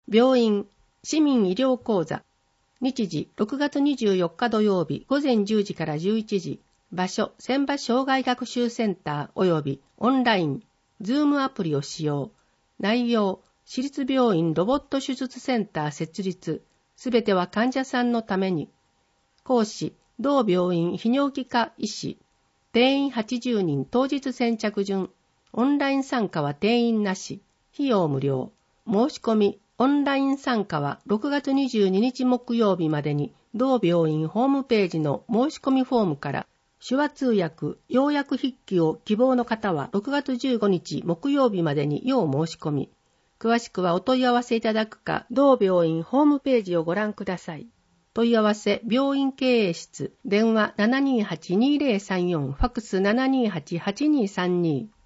病院、市民医療講座。日時、6月24日土曜日、午前10時から11時。場所、千葉障害学習センター及びオンライン、ズームアプリを使用。内容、市立病院ロボット手術センター設立。すべては患者さんのために。講師、同病院泌尿器科医師。定員80人当日先着順。オンライン参加は定員なし。費用無料。申し込み、オンライン参加は6月22日木曜日までに、同病院ホームページの申し込みフォームから、手話通訳、要約筆記を希望の方は6月15日木曜日までに要申し込み。詳しくはお問い合わせいただくか、同病院ホームページをご覧ください。問い合わせ、病院経営室、電話 728-2034、ファクス 728-8232。